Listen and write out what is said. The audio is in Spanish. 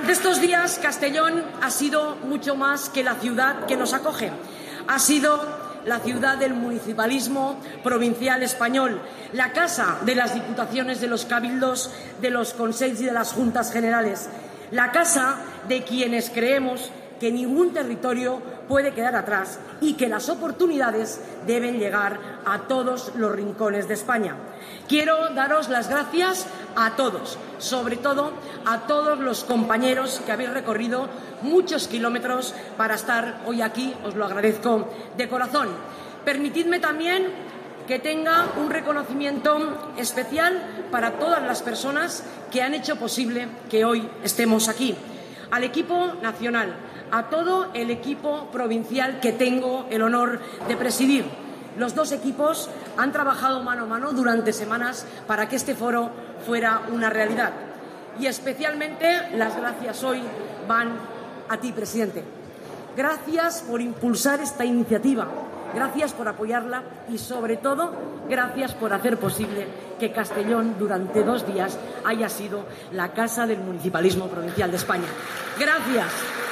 Durante estos días, Castellón ha sido mucho más que la ciudad que nos acoge. Ha sido la ciudad del municipalismo provincial español, la casa de las diputaciones, de los cabildos, de los consells y de las juntas generales, la casa de quienes creemos que ningún territorio puede quedar atrás y que las oportunidades deben llegar a todos los rincones de España. Quiero daros las gracias a todos, sobre todo a todos los compañeros que habéis recorrido muchos kilómetros para estar hoy aquí, os lo agradezco de corazón. Permitidme también que tenga un reconocimiento especial para todas las personas que han hecho posible que hoy estemos aquí. Al equipo nacional, a todo el equipo provincial que tengo el honor de presidir. Los dos equipos han trabajado mano a mano durante semanas para que este foro fuera una realidad. Y especialmente las gracias hoy van a ti, presidente. Gracias por impulsar esta iniciativa, gracias por apoyarla y, sobre todo, gracias por hacer posible que Castellón durante 2 días haya sido la casa del municipalismo provincial de España. Gracias.